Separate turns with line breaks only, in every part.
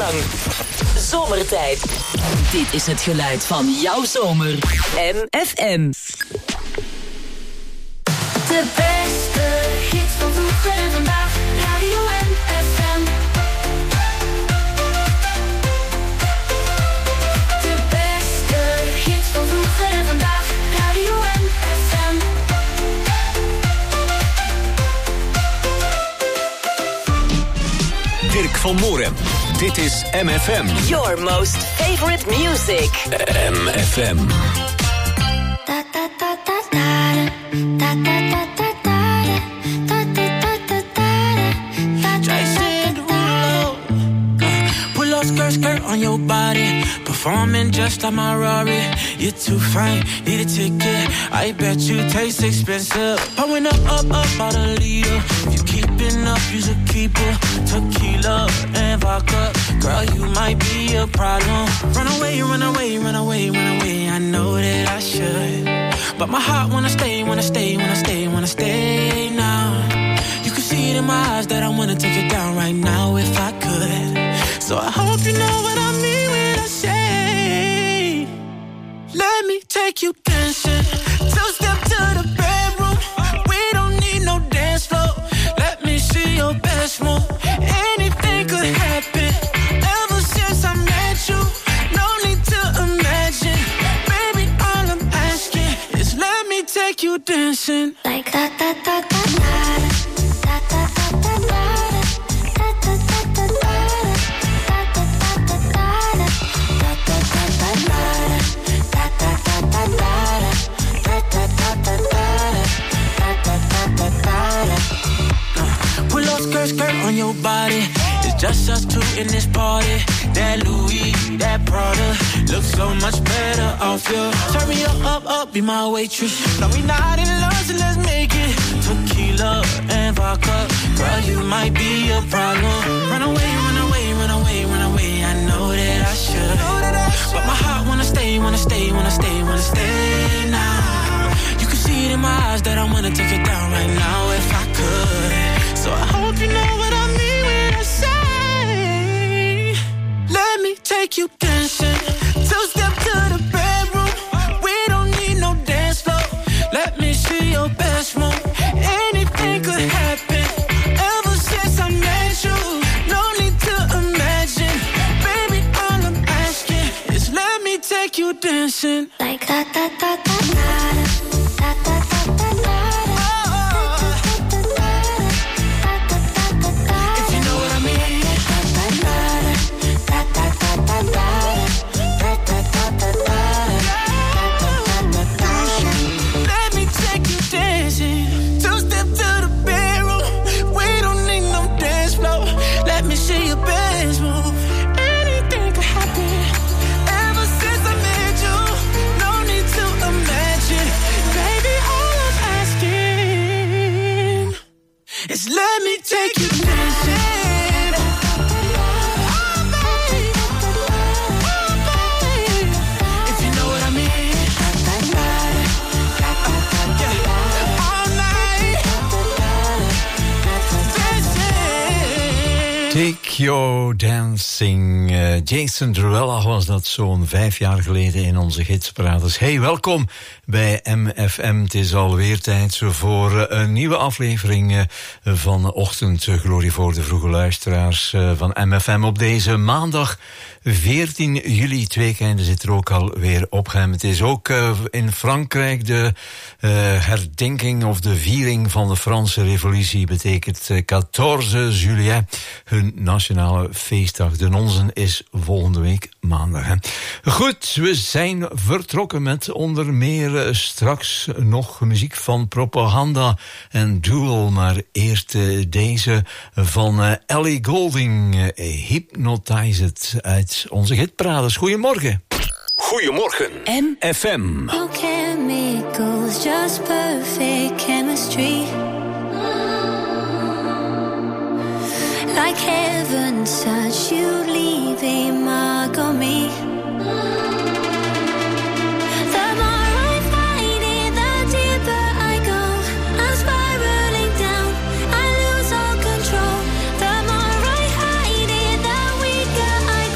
lang. Zomertijd. Dit is het geluid van jouw zomer. MFM.
De beste hits van vroeger en vandaag. Radio MFM. De beste hits van vroeger en vandaag. Radio MFM.
Dirk van Moren. Dit is MFM.
Your most favorite music.
MFM.
Da da da da da da da da da da
pull up skirt on your body, performing just like my Rari. You're too fine, need a ticket. I bet you taste expensive. Pouring up out a leader. If you keeping up, you should keep it. Tequila and vodka, girl, you might be a problem. Run away, run away, run away, run away. I know that I should, but my heart wanna stay, wanna stay, wanna stay, wanna stay now. You can see it in my eyes that I wanna take it down right now if I could. So I hope you know what I mean when I say, let me take you dancing. Two-step to the bedroom. We don't need no dance floor. Let me see your best move. Anything could happen. Ever since I met you, no need to imagine. Baby, all I'm asking is let me take you dancing.
like da da da da da da da da da da.
Pull up skirt on your body. It's just us two in this party. That Louis, that Prada looks so much better off you. Turn me up, be my waitress. No, we not in love, so let's make it. Tequila and vodka, girl, you might be a problem. Run away, run away, run away, run away. I know that I should, but my heart wanna stay, wanna stay, wanna stay, wanna stay now. You can see it in my eyes that I wanna take it down right now if I could. So I hope you know what I mean when I say, let me take you dancing. Two-step to the bedroom. We don't need no dance floor. Let me see your best move. Anything could happen. Ever since I met you, no need to imagine. Baby, all I'm asking is let me take you dancing.
Like da da da da da da da da da da.
Let me take you dancing. Oh, baby. Oh, baby. If you know what I mean. Yeah. All night. Dancing.
Take Your Dancing. Jason Derulo was dat zo'n 5 jaar geleden in onze gidsparades. Hey, welkom bij MFM. Het is alweer tijd voor een nieuwe aflevering van Ochtendglorie voor de vroege luisteraars van MFM op deze maandag 14 juli. Het weekende zit er ook alweer op. Het is ook in Frankrijk de herdenking of de viering van de Franse revolutie. Betekent 14 juli, hun nationale feestdag. De onze is volgende week maandag. Hè. Goed, we zijn vertrokken met onder meer straks nog muziek van Propaganda en Duel. Maar eerst deze van Ellie Goulding, Hypnotized uit onze hitparades. Goedemorgen.
Goedemorgen. MFM.
No chemicals, just perfect chemistry. Like heaven touch, you leave a mark on me. The more I fight it, the deeper I go. I'm spiraling down, I lose all control. The more I hide it, the weaker I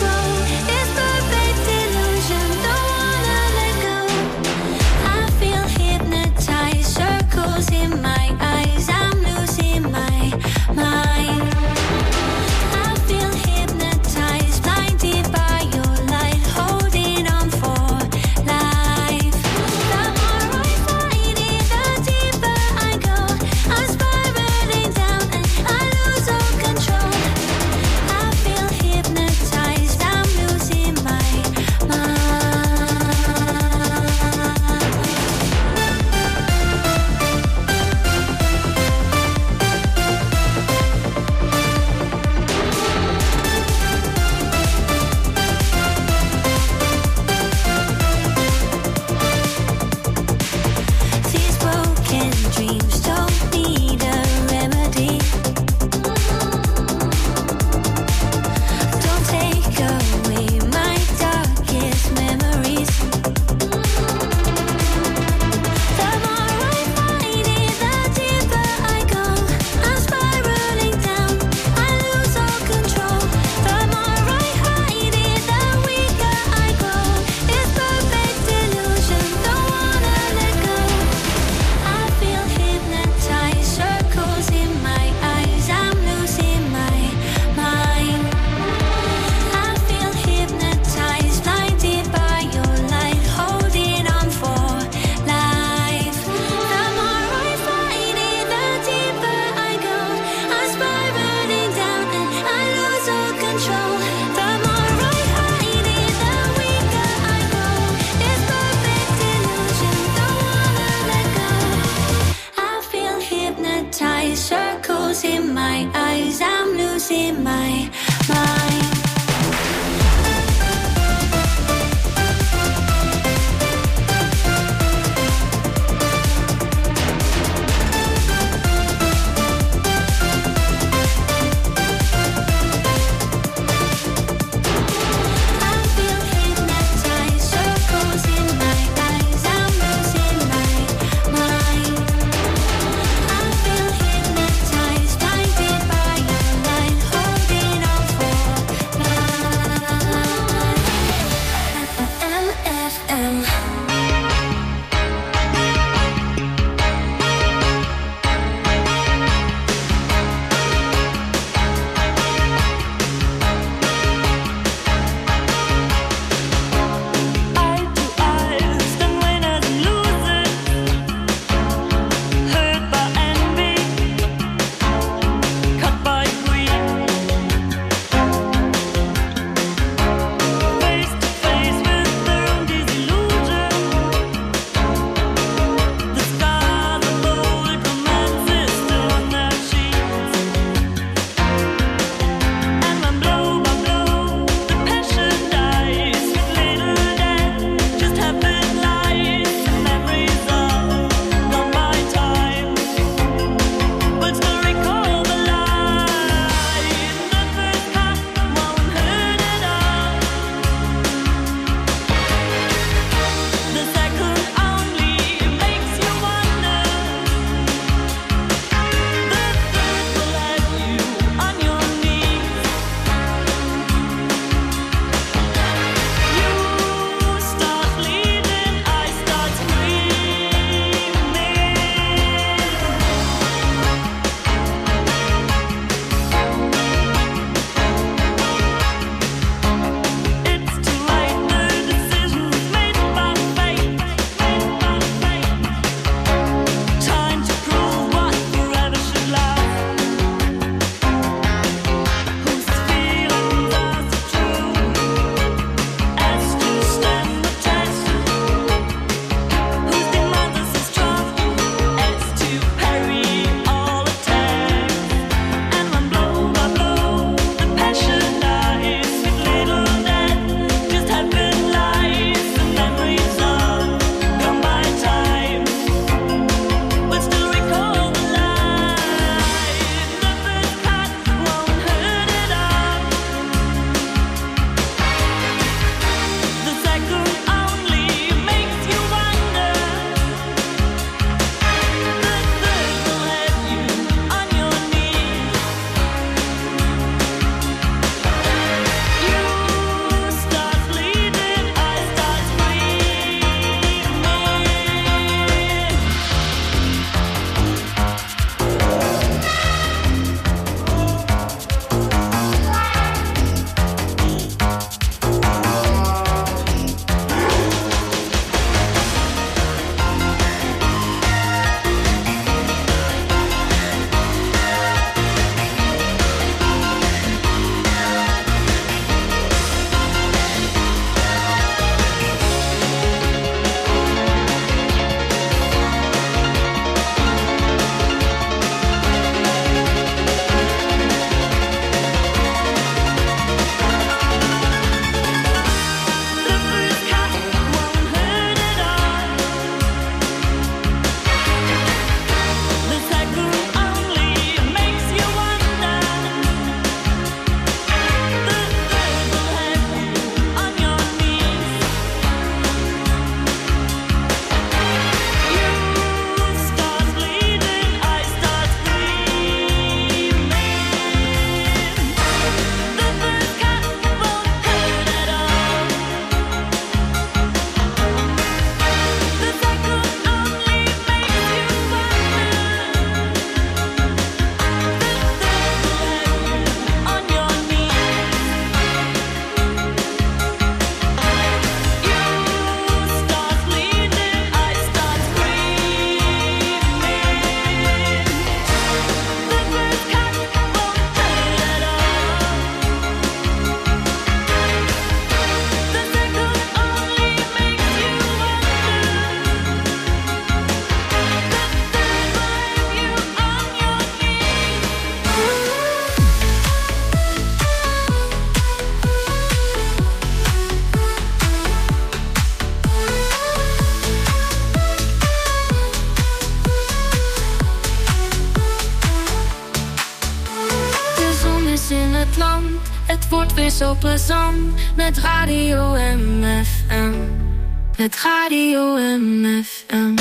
in het land. Het wordt weer zo plezant met Radio MFM. Met Radio MFM.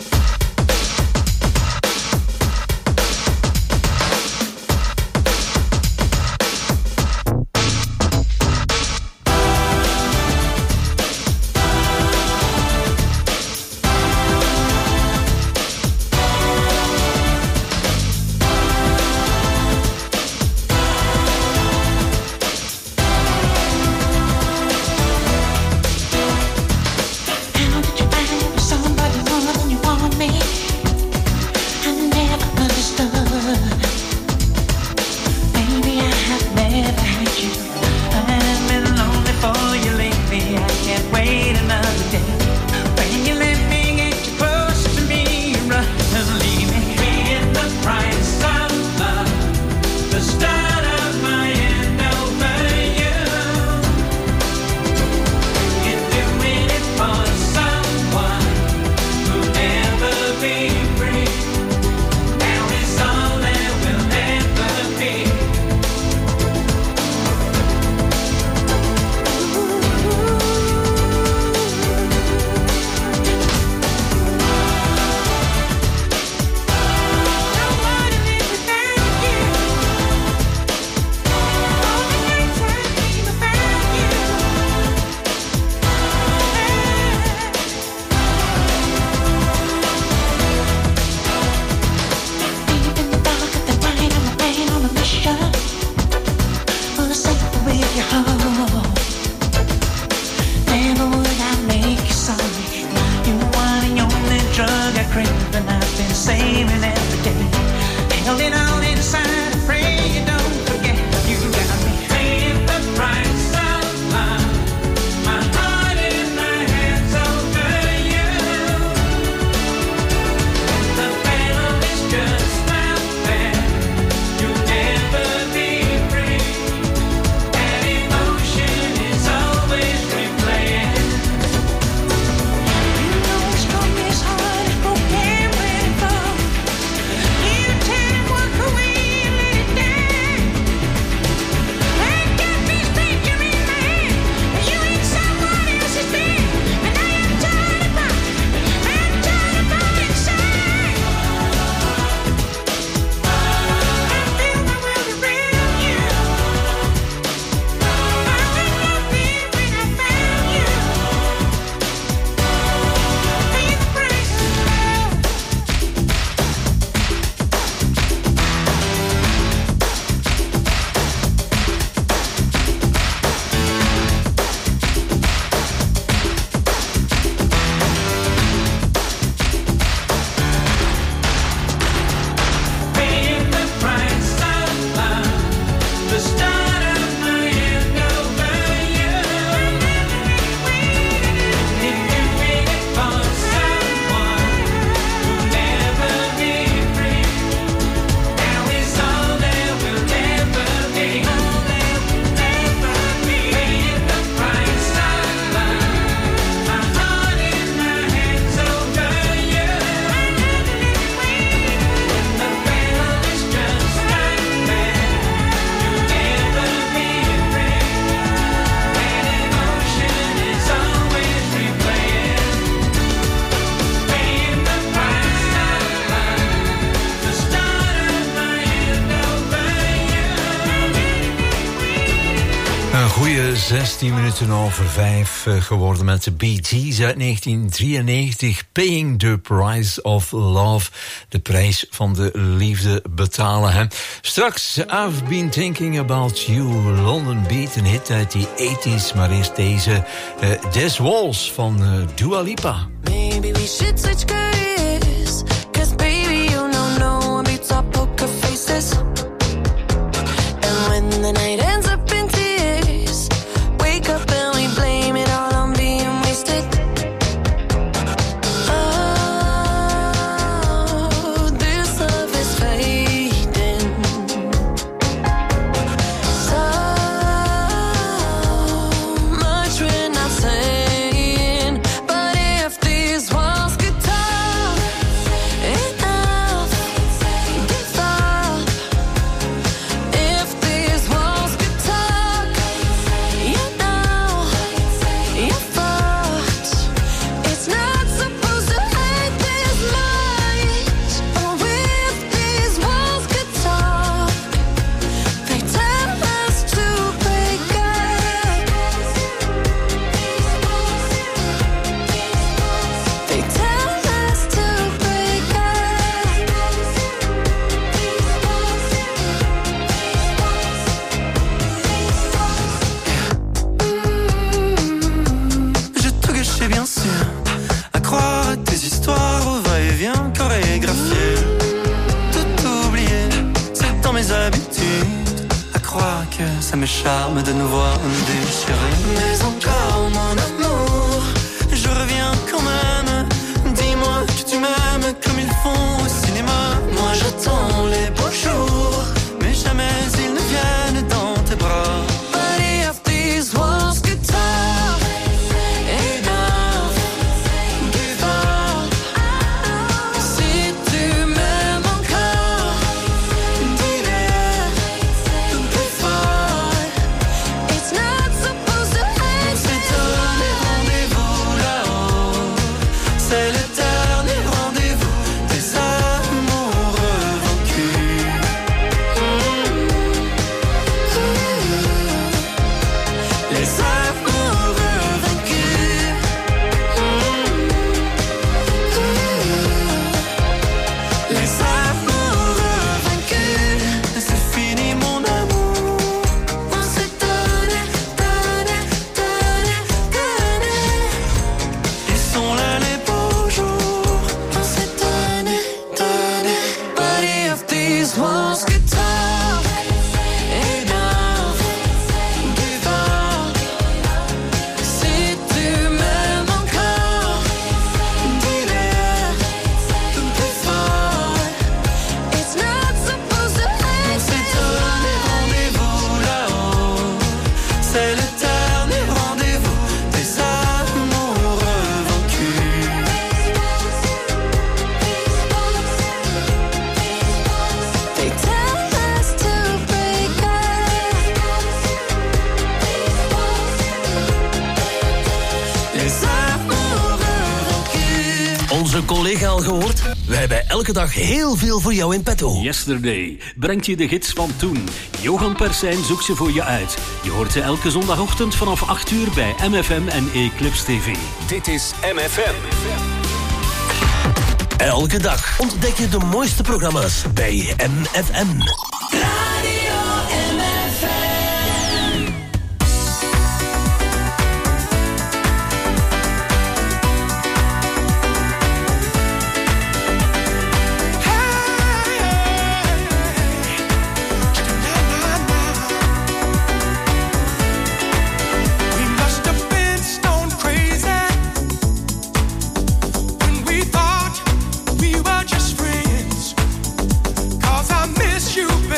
Goeie 16 minuten over 5 geworden met de Bee Gees uit 1993. Paying the Price of Love. De prijs van de liefde betalen. Hè. Straks, I've Been Thinking About You. London Beat, een hit uit die 80s. Maar eerst deze Des Walls van Dua Lipa.
Maybe we should switch careers. Cause baby, you know no one beats our poker faces. And when the night ends up in tears, wake up and we blame it all on being wasted. Oh, this love is fading. So much we're not saying. But if these walls could talk,
mes charmes de nous voir déchirés. Mais encore mon amour, je reviens quand même. Dis-moi que tu m'aimes comme ils font au cinéma. Moi j'attends les beaux jours, mais jamais ils ne viennent dans tes bras. Buddy of these walls get tough. Enough, give up. Si tu m'aimes encore, dis-le plus fort. It's not supposed to end. C'est donné rendez-vous là-haut. C'est le dernier rendez-vous des amoureux vaincus. Les amoureux vaincus. Les amoureux vaincus. C'est fini mon amour. On s'est donné, donné, donné, donné. Ils sont là les beaux jours. On s'est donné, donné. Buddy of these walls get tough. Enough, give up. Si tu m'aimes encore, dis-le plus fort. It's not supposed to end. On s'est donné rendez-vous là-haut. C'est le dernier rendez-vous des amoureux vaincus. They tell us to break up. Les amoureux vaincus.
Onze collega al gehoord? We hebben elke dag heel veel voor jou in petto.
Yesterday brengt je de gids van toen. Johan Persijn zoekt ze voor je uit. Je hoort ze elke zondagochtend vanaf 8 uur bij MFM en Eclipse TV. Dit is MFM.
Elke dag ontdek je de mooiste programma's bij MFM.
Radio MFM.
We must have been stone crazy when we thought we were just friends. 'Cause I miss you.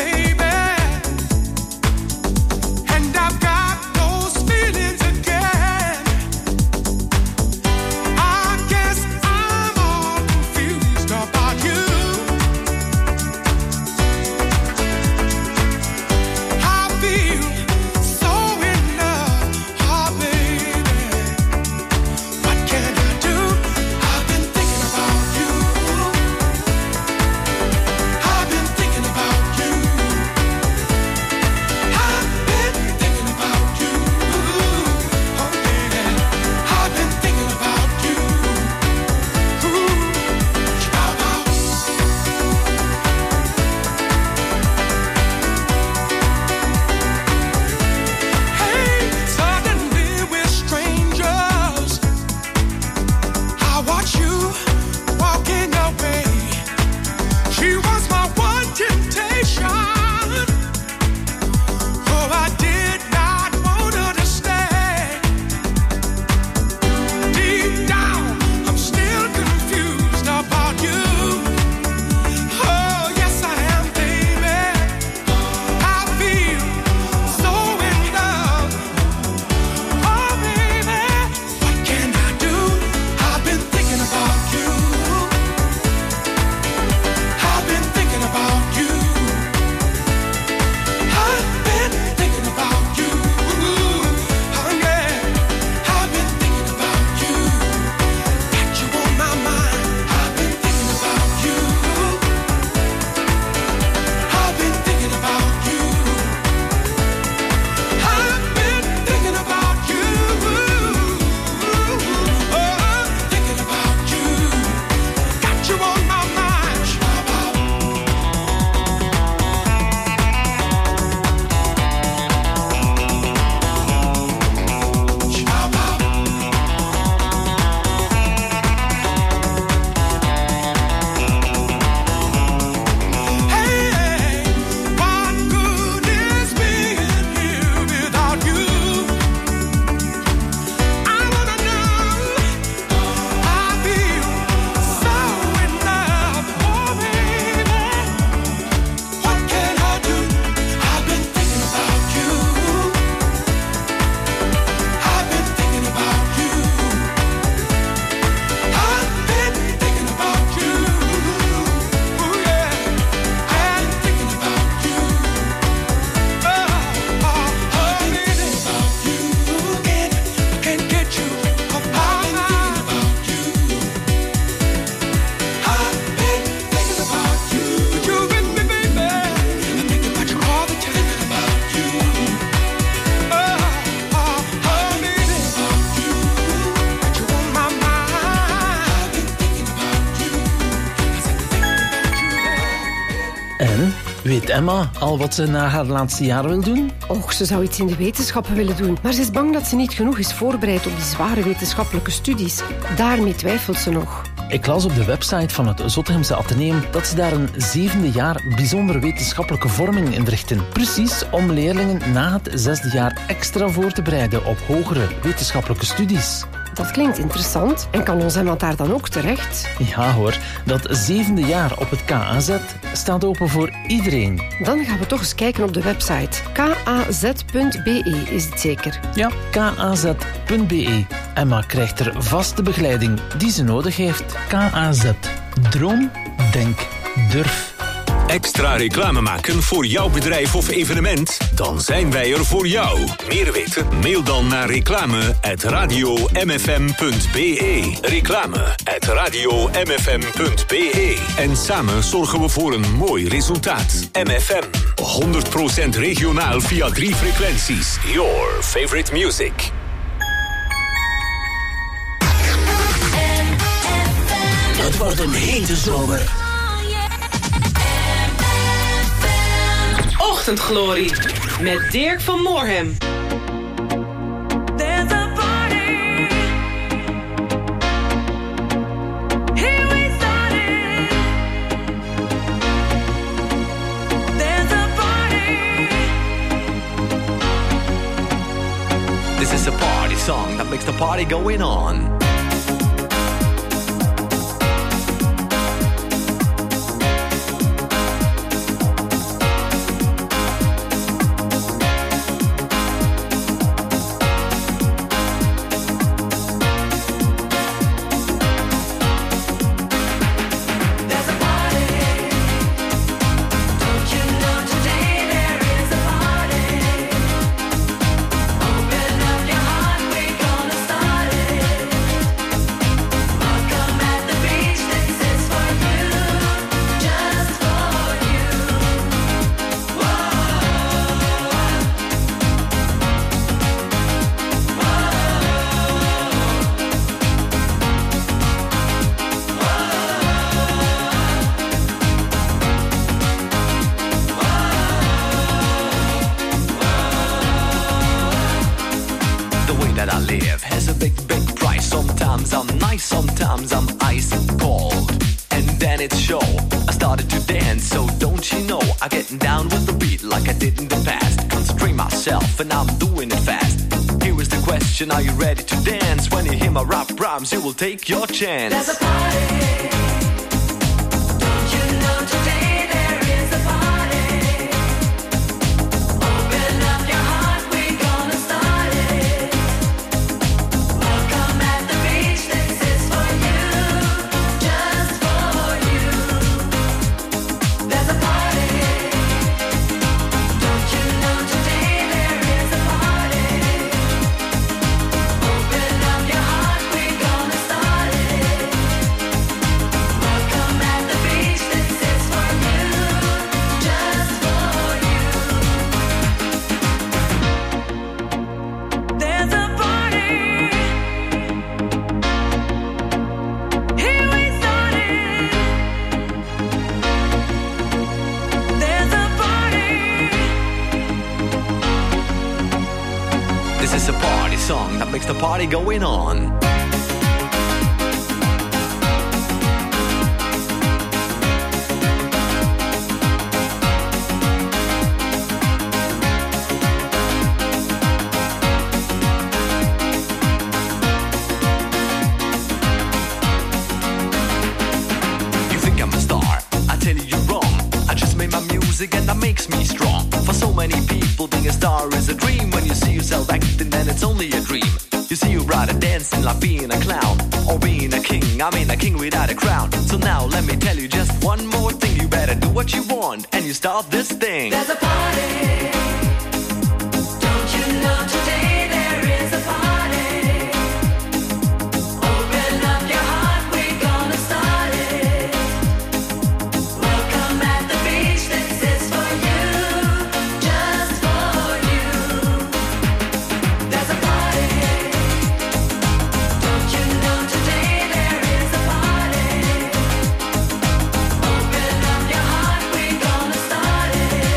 Emma al wat ze na haar laatste jaar wil doen?
Och, ze zou iets in de wetenschappen willen doen. Maar ze is bang dat ze niet genoeg is voorbereid op die zware wetenschappelijke studies. Daarmee twijfelt ze nog.
Ik las op de website van het Zottegemse Atheneum dat ze daar een 7e jaar bijzondere wetenschappelijke vorming inrichten. Precies om leerlingen na het 6e jaar extra voor te bereiden op hogere wetenschappelijke studies.
Dat klinkt interessant. En kan ons Emma daar dan ook terecht?
Ja hoor, dat 7e jaar op het KAZ staat open voor iedereen.
Dan gaan we toch eens kijken op de website. kaz.be is het zeker?
Ja, kaz.be. Emma krijgt er vaste begeleiding die ze nodig heeft. KAZ. Droom, denk, durf.
Extra reclame maken voor jouw bedrijf of evenement? Dan zijn wij er voor jou. Meer weten? Mail dan naar reclame@radiomfm.be. Reclame@radiomfm.be. En samen zorgen we voor een mooi resultaat. MFM. 100% regionaal via 3 frequenties. Your favorite music.
Het wordt een hete zomer.
Ochtendglorie met Dirk van Moorhem.
This is a party song that makes the party going on.
Sometimes I'm ice cold, and then it's show. I started to dance, so don't you know? I get down with the beat like I did in the past. Constrain myself, and I'm doing it fast. Here is the question: are you ready to dance? When you hear my rap rhymes, you will take your chance.
There's a party. Don't you know today there is a party? Open up your heart, we're gonna start it. Welcome at the beach, this is for you, just for you. There's a party. Don't you know today there is a party? Open up your heart, we're gonna start it. Welcome at the beach, this is for you, just for you. There's a party. Here we started. There's a party.
This is a party song that makes the party going on. You think I'm a star? I tell you you're wrong. I just made my music and that makes me strong. For so many people, being a star is a dream. When you see yourself acting, then it's only a dream. You see, you'd rather dancing like being a clown, or being a king. I mean, a king without a crown. So now let me tell you just one more thing. You better do what you want, and you start this thing.
There's a party. Don't you know today there is a party? Open up your heart, we're gonna start it. Welcome at the beach, this is for you, just for you. There's a party. Don't you know today there is a party? Open up your heart, we're gonna start it.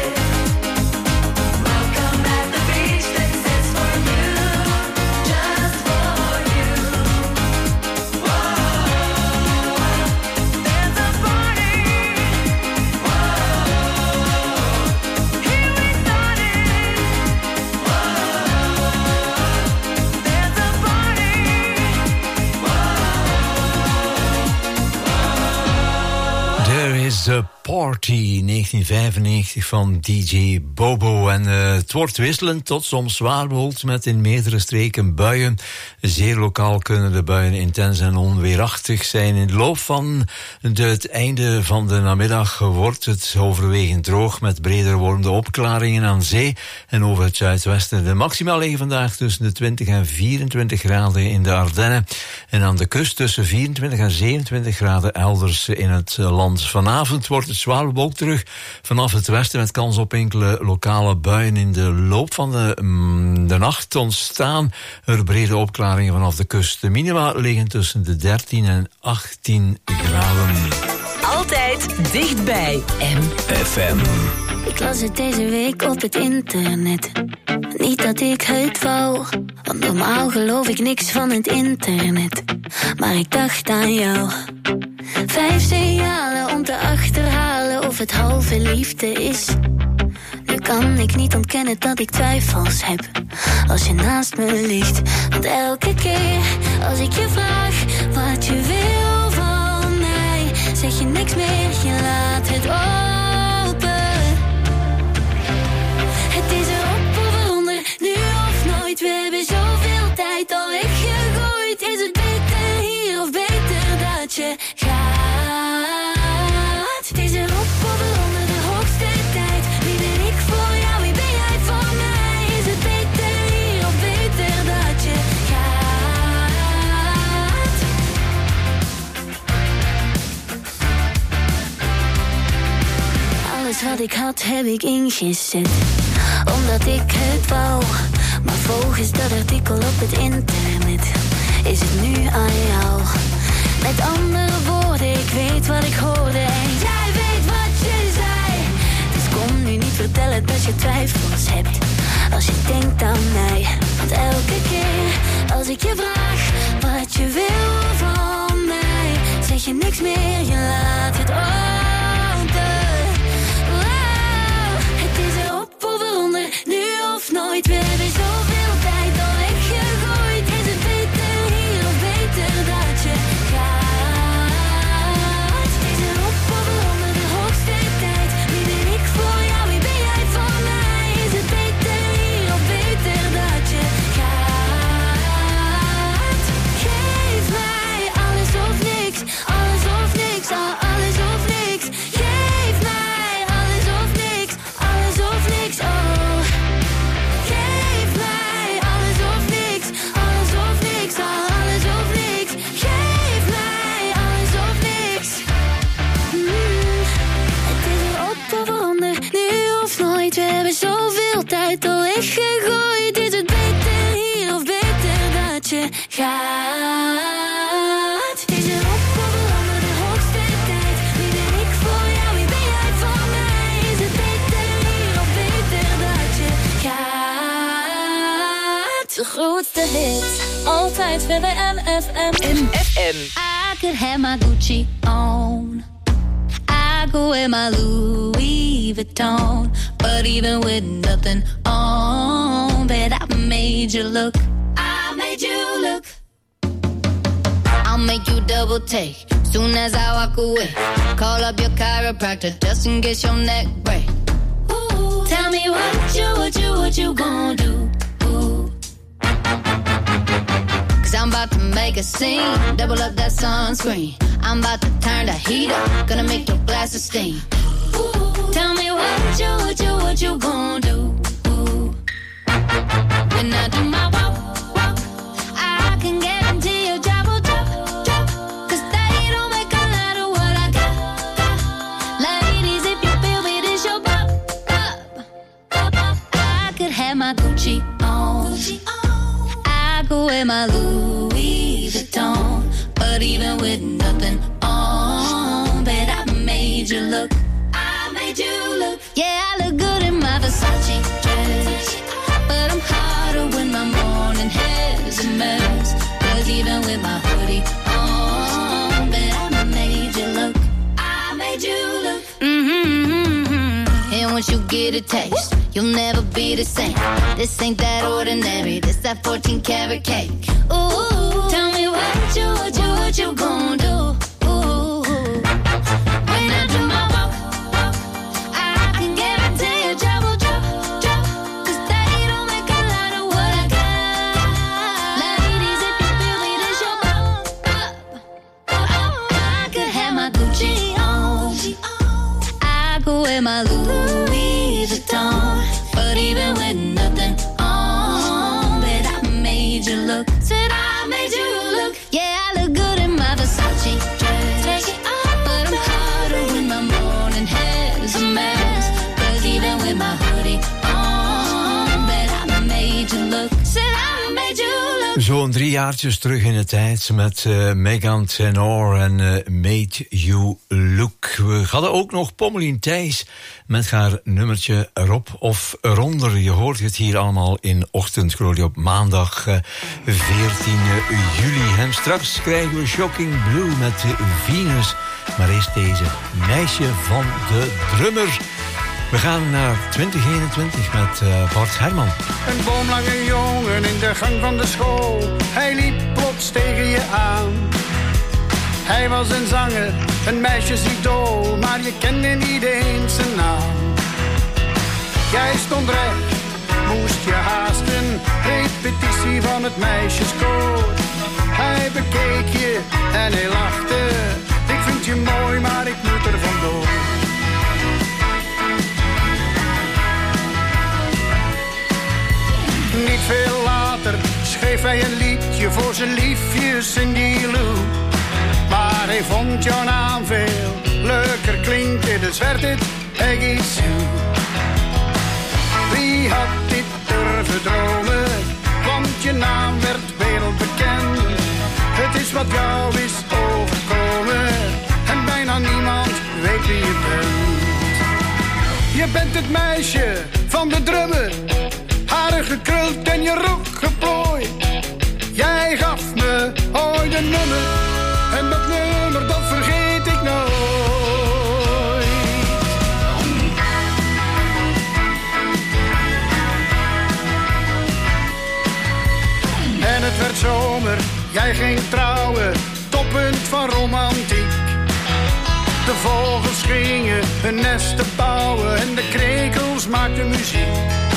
The Party 1995 van DJ Bobo. En het wordt wisselend tot soms zwaar bewolkt met in meerdere streken buien. Zeer lokaal kunnen de buien intens en onweerachtig zijn. In de loop van het einde van de namiddag wordt het overwegend droog met breder wordende opklaringen aan zee en over het zuidwesten. De maximaal liggen vandaag tussen de 20 en 24 graden in de Ardennen en aan de kust tussen 24 en 27 graden elders in het land. Vanavond wordt het zwaar bewolkt terug vanaf het westen met kans op enkele lokale buien. In de loop van de nacht ontstaan er brede opklaringen vanaf de kust. De minima liggen tussen de 13 en 18 graden.
Altijd dichtbij MFM.
Ik las het deze week op het internet. Niet dat ik het wou, want normaal geloof ik niks van het internet. Maar ik dacht aan jou. 5 signalen om te achterhalen of het halve liefde is. Nu kan ik niet ontkennen dat ik twijfels heb als je naast me ligt. Want elke keer als ik je vraag wat je wil van mij, zeg je niks meer, je laat het open. Het is erop of eronder, nu of nooit. We hebben zoveel tijd al weggegooid. Is het beter hier of beter dat je gaat? Het is erop of eronder, de hoogste tijd. Wie ben ik voor jou, wie ben jij voor mij? Is het beter hier of beter dat je gaat? Alles wat ik had heb ik ingezet, omdat ik het wou. Maar volgens dat artikel op het internet is het nu aan jou. Met andere woorden, ik weet wat ik hoorde en jij weet wat je zei. Dus kom nu niet vertellen dat je twijfels hebt als je denkt aan mij. Want elke keer als ik je vraag wat je wil van mij, zeg je niks meer, je laat het open. Wow, het is erop of eronder, nu of nooit. We hebben zoveel tijd al weggegooid. Is het beter hier of beter dat je gaat? Is erop of eronder, de hoogste tijd. Wie ben ik voor jou, wie ben jij voor mij? Is het beter hier of beter dat je gaat? Geef mij alles of niks, alles of niks, alles of niks. Geef mij alles of niks, alles of niks, oh. Geef mij alles of niks, alles of niks, alles of niks. Geef mij alles of niks. Het is erop of eronder, nu of nooit. We hebben zoveel tijd al weggegooid. Is het beter hier of beter dat je gaat? Is erop of eronder, de hoogste tijd. Wie ben ik voor jou, wie ben jij voor mij? Is het beter hier of beter dat je gaat? De grootste hits, altijd weer bij MFM.
MFM.
I could have my Gucci on, I go wear my Louis Vuitton, but even with nothing on, bet I made you look. I made you look. I'll make you double take soon as I walk away. Call up your chiropractor just in case your neck break. Ooh, tell me what you gonna do? Ooh. 'Cause I'm about to make a scene, double up that sunscreen. I'm about to turn the heat up, gonna make your glasses steam. Ooh, tell me what you gonna do? Ooh. When I do my walk, I can guarantee your job will drop. 'Cause they don't make a lot of what I got. Ladies, if you feel me, this your pop. I could have my Gucci on, I go wear my Louis Vuitton, but even with nothing on, bet I made you look. I made you look. Yeah, I look good in my Versace dress, but I'm hotter when my morning hair's a mess. 'Cause even with my hoodie on, bet I made you look. I made you look. And once you get a taste, you'll never be the same. This ain't that ordinary, this that 14 karat cake. Ooh, tell me what you gonna do? Ooh, when I do my walk, look. Said I made you look. Yeah, I look good in my Versace dress. Take it off, but I'm hotter when my morning hair's a mess. 'Cause even with my hoodie on, bet I made you look. Said I made you look.
Zo'n 3 jaartjes terug in de tijd met Megan Tenor en Made You Look. We hadden ook nog Pommelien Thijs met haar nummertje erop of eronder. Je hoort het hier allemaal in Ochtendglorie op maandag 14 juli. En straks krijgen we Shocking Blue met Venus. Maar eerst deze Meisje van de Drummer. We gaan naar 2021 met Bart Herman.
Een boomlange jongen in de gang van de school. Hij liep plots tegen je aan. Hij was een zanger, een meisjesidool, maar je kende niet eens zijn naam. Jij stond recht, moest je haasten, repetitie van het meisjeskoor. Hij bekeek je en hij lachte. Ik vind je mooi, maar ik moet er vandoor. Niet veel later schreef hij een liedje voor zijn liefje Cindy Lou. Maar hij vond jouw naam veel leuker klinken, dus werd het Peggy Sue. Wie had dit durven dromen, want je naam werd wereldbekend. Het is wat jou is overkomen en bijna niemand weet wie je bent. Je bent het meisje van de drummer, haren gekruld en je rok geplooid. Jij gaf me ooit een nummer, en dat nummer dat vergeet ik nooit. En het werd zomer, jij ging trouwen, toppunt van romantiek. De vogels gingen hun nesten bouwen en de krekels maakten muziek.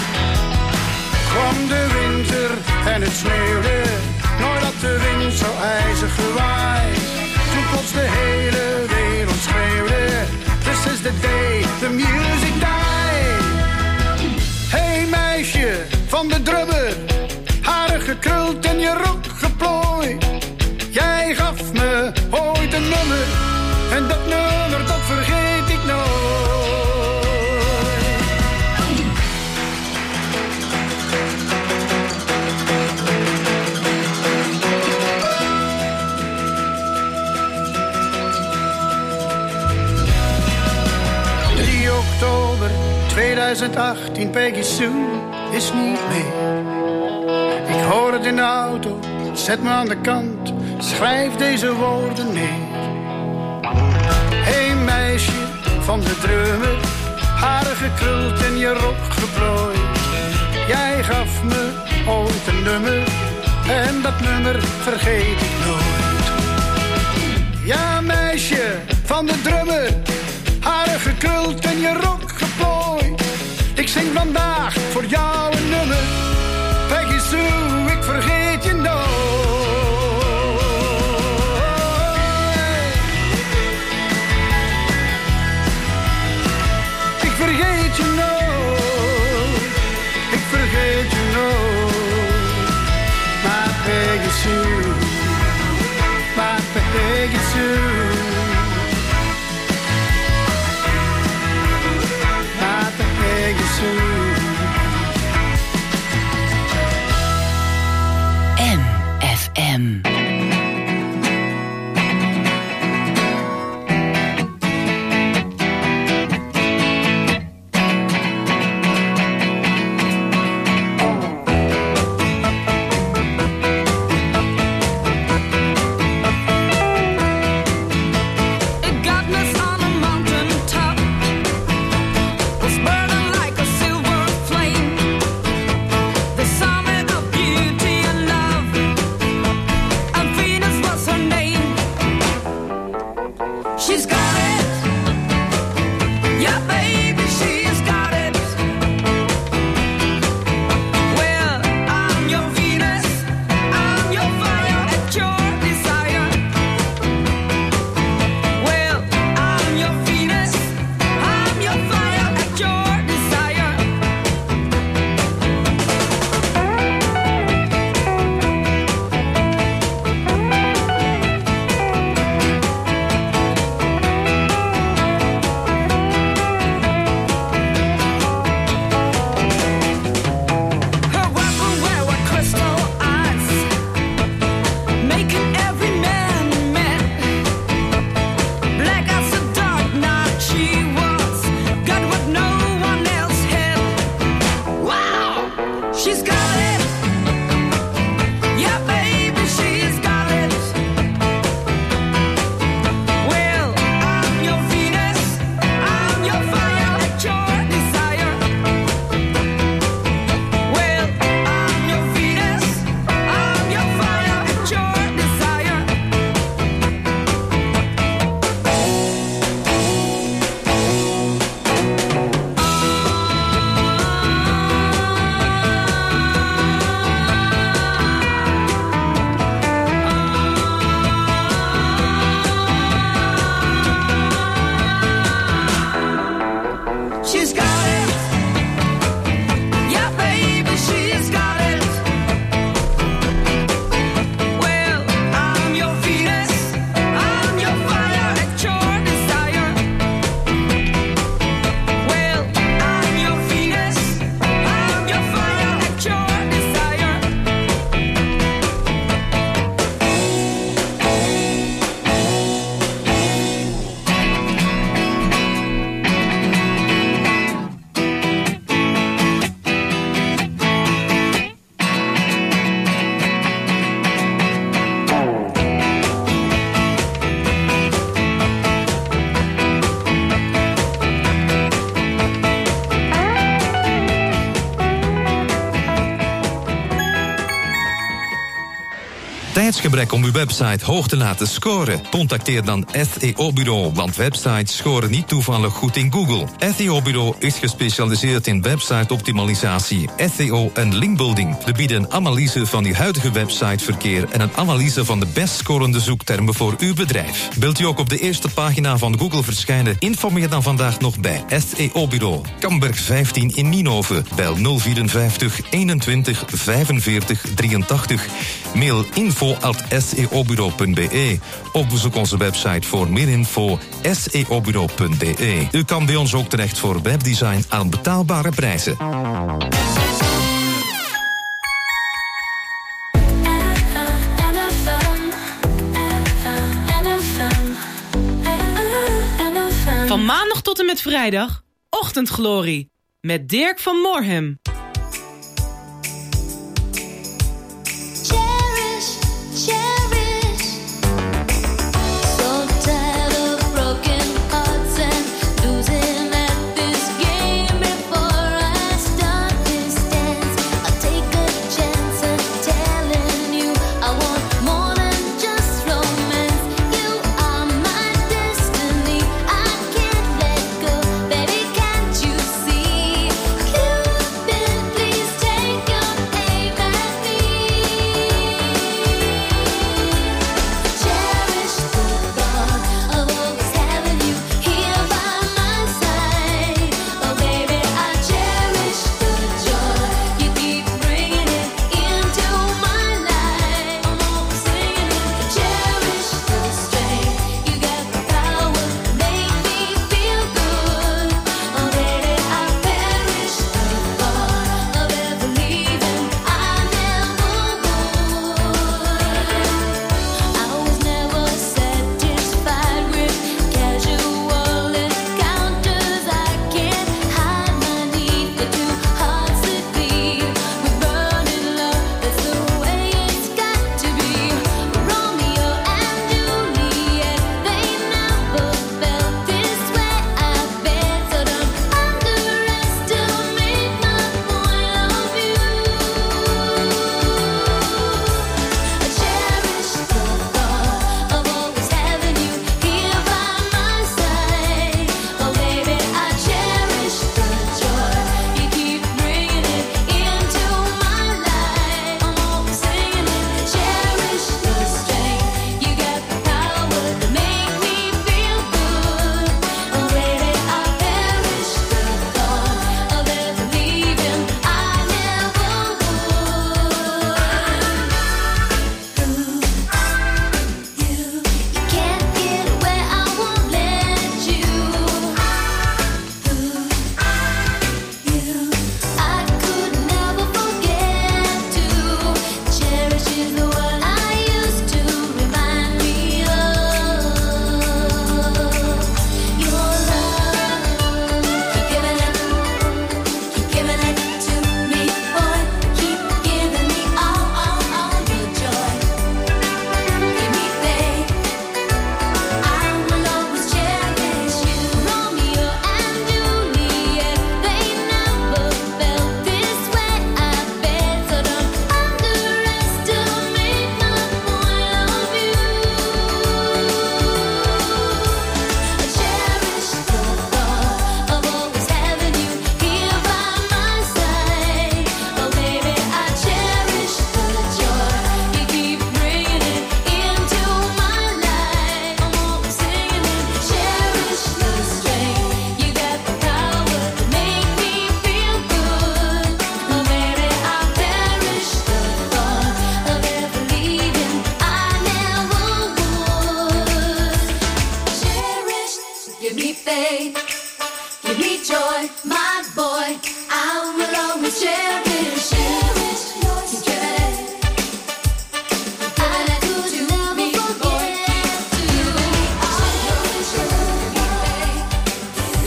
Kwam de winter en het sneeuwde, nooit had de wind zo ijzig gewaaid. Toen plots de hele wereld schreeuwde, this is the day the music died. Hey meisje van de drummer, haren gekruld en je rok geplooid. Jij gaf me ooit een nummer, en dat nummer dat vergeet ik nooit. Oktober 2018, Peggy Sue is niet meer. Ik hoor het in de auto, zet me aan de kant, schrijf deze woorden neer. Hey meisje van de drummer, haren gekruld en je rok geplooid. Jij gaf me ooit een nummer, en dat nummer vergeet ik nooit. Ja meisje van de drummer, haren gekruld en je rok geplooid. Ik zing vandaag voor jou een nummer, Peggy Sue, ik vergeet je nooit. Ik vergeet je nooit, ik vergeet je nooit. Maar Peggy Sue, maar Peggy Sue.
MFM.
Tijdsgebrek om uw website hoog te laten scoren? Contacteer dan SEO Bureau, want websites scoren niet toevallig goed in Google. SEO Bureau is gespecialiseerd in website-optimalisatie, SEO en linkbuilding. We bieden een analyse van uw huidige websiteverkeer en een analyse van de best scorende zoektermen voor uw bedrijf. Wilt u ook op de eerste pagina van Google verschijnen? Informeer dan vandaag nog bij SEO Bureau. Kamberg 15 in Nienhoven. Bel 054 21 45 83. Mail info@seobureau.be of bezoek onze website voor meer info seobureau.be. U kan bij ons ook terecht voor webdesign aan betaalbare prijzen.
Van maandag tot en met vrijdag, Ochtendglorie, met Dirk van Moorhem.
Been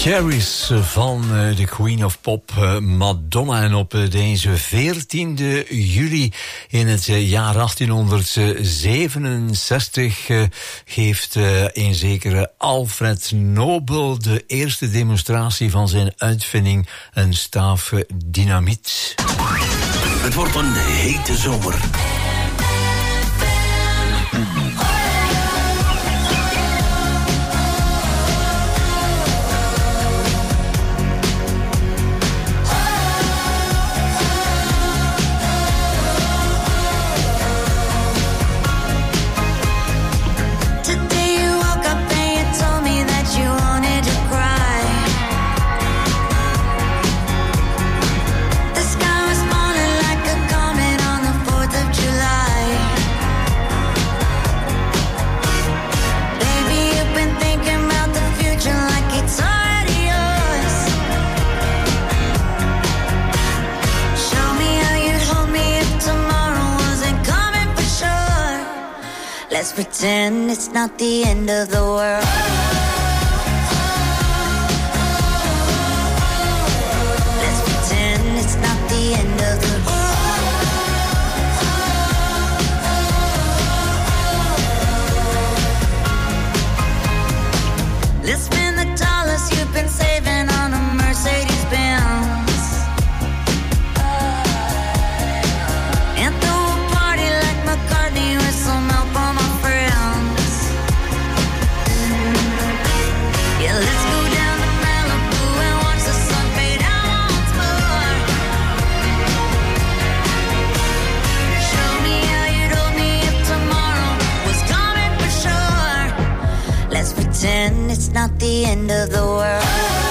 Cherries van de Queen of Pop, Madonna. En op deze 14e juli in het jaar 1867 heeft een zekere Alfred Nobel de eerste demonstratie van zijn uitvinding, een staaf dynamiet.
Het wordt een hete zomer.
Let's pretend it's not the end of the world. Let's pretend it's not the end of the world. Let's spend the dollars you've been saving on a Mercedes-Benz. And throw a party like McCartney with some help on my friends. Yeah, let's go down to Malibu and watch the sun fade out once more. Show me how you'd hold me if tomorrow was coming for sure. Let's pretend it's not the end of the world.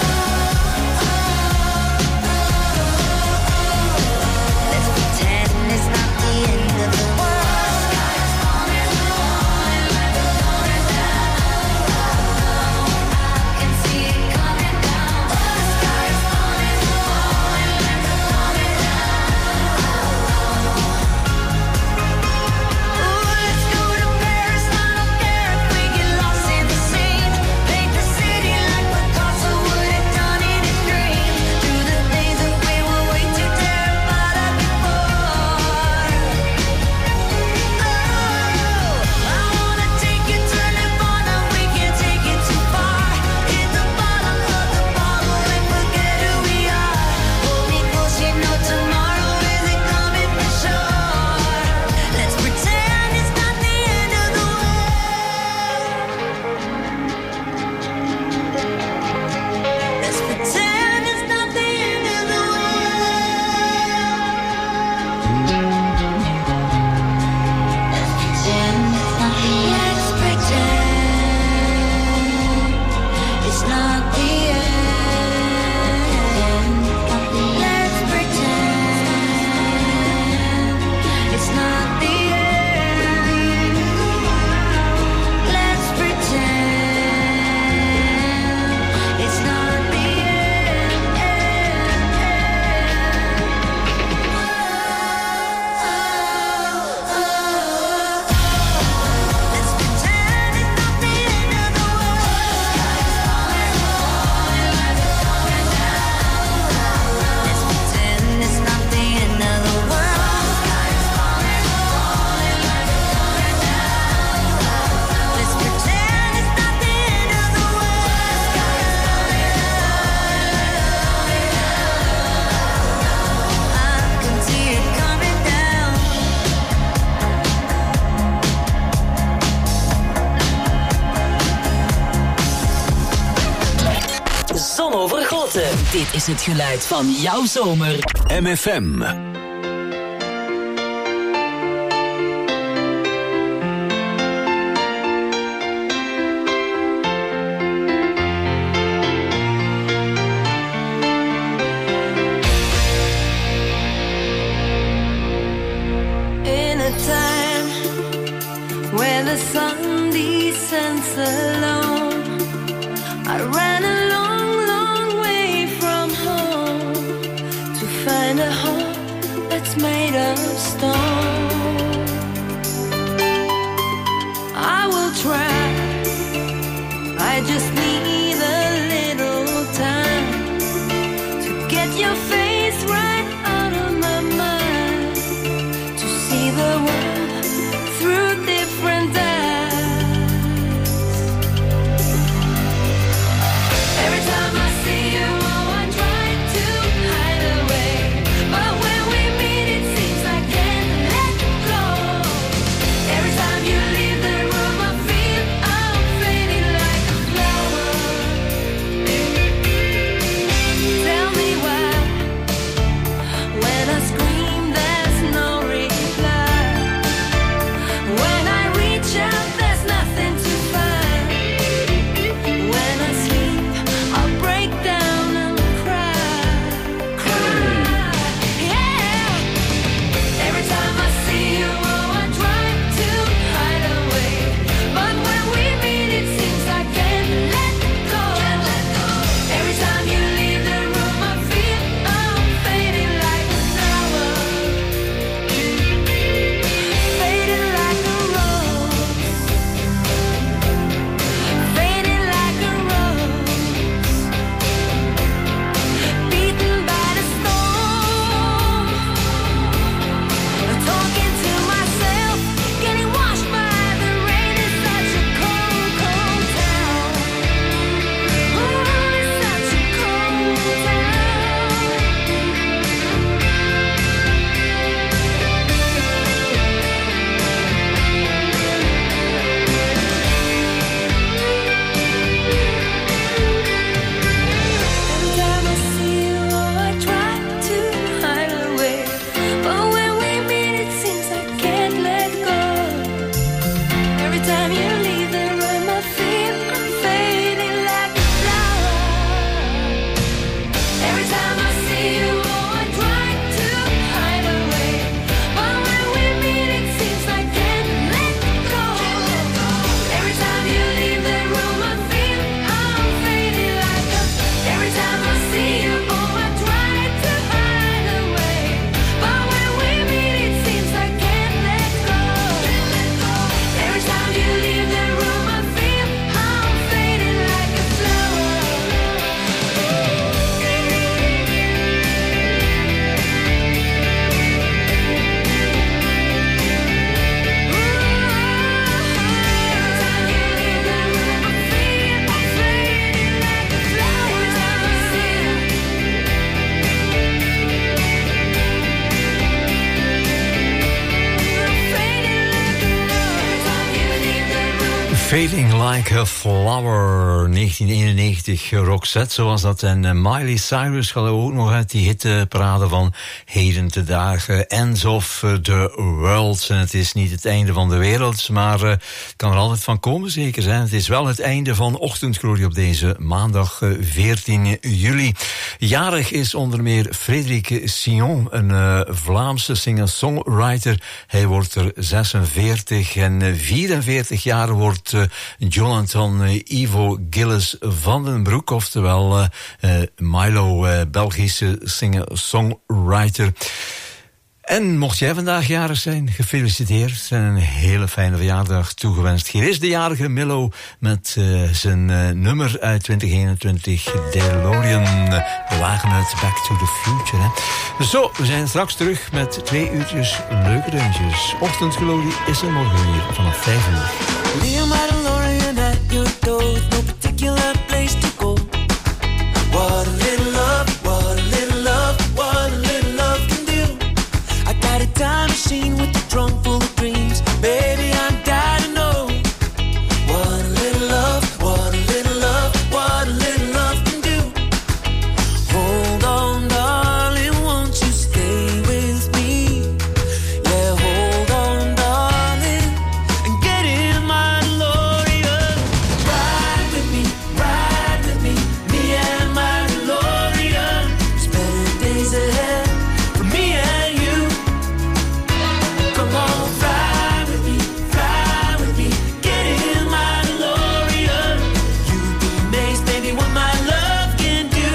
Dit is het geluid van jouw zomer.
MFM.
In a time where the sun descends alone, I ran a long way from home to find a heart that's made of stone. I will try, I just need a little time.
Fading Like a Flower, 1991, Roxette, zoals dat. En Miley Cyrus gaat ook nog uit die hitparade van heden te dagen. Ends of the World. En het is niet het einde van de wereld, maar het kan er altijd van komen, zeker. Hè? Het is wel het einde van Ochtendglorie op deze maandag 14 juli. Jarig is onder meer Frédéric Sion, een Vlaamse singer-songwriter. Hij wordt er 46 en 44 jaar wordt Jonathan Ivo Gilles van den Broek, oftewel Milo, Belgische singer-songwriter. En mocht jij vandaag jarig zijn, gefeliciteerd en een hele fijne verjaardag toegewenst. Hier is de jarige Milo met zijn nummer uit 2021, DeLorean, de wagen uit Back to the Future. Hè. Zo, we zijn straks terug met 2 uurtjes leuke deuntjes. Ochtendglorie is er morgen weer vanaf 5 uur.
Leave my DeLorean at your door with no particular place to go. What a little love, what a little love, what a little love can do. I got a time machine with a trunk full of dreams. Baby, I'm dying to know. What a little love, what a little love, what a little love can do. Hold on, darling, won't you stay with me? Yeah, hold on, darling, and get in my DeLorean. Ride with me, me and my DeLorean. Spend days ahead for me and you. Come on, fly with me, get in my DeLorean. You'd be amazed, baby, what my love can do.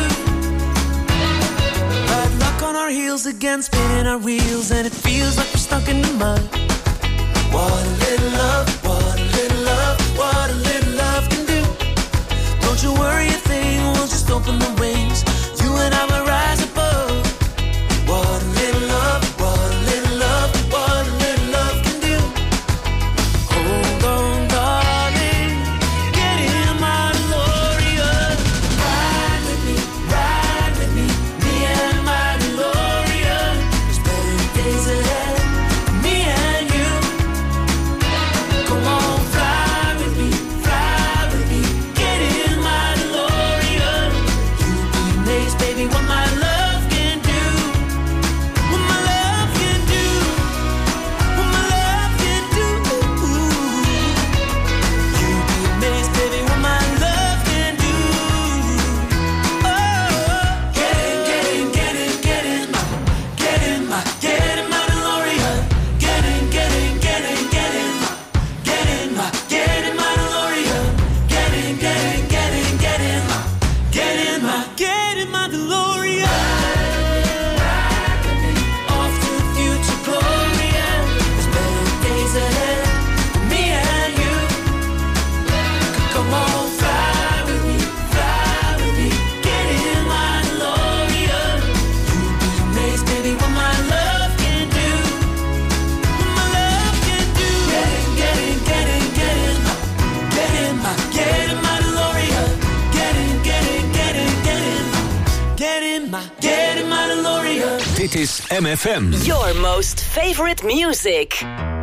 Bad luck on our heels again, spinning our wheels, and it feels like we're stuck in the mud. What a little love, what a little love, what a little love can do. Don't you worry a thing, we'll just open the wings. You and I will rise above. What a little love, what a little love, what a little love can do. Hold on, darling, get in my DeLorean. Ride with me, me and my DeLorean. There's better days ahead, me and you. Come on, fly with me, get in my DeLorean. You'd be amazed, baby, what my love can do. What my love can do. What my love can do. You'd be amazed, baby, what my love can do. Oh, get in my DeLorean. Get in my DeLorean. Get in my DeLorean. Off to the future, glory, and there's better days ahead for me and you. Come on, fly with me, get in my DeLorean. You'd be amazed, baby, what my love can do. What my love can do. Get in my DeLorean. Get in my DeLorean.
Dit is MFM.
Your most favorite music.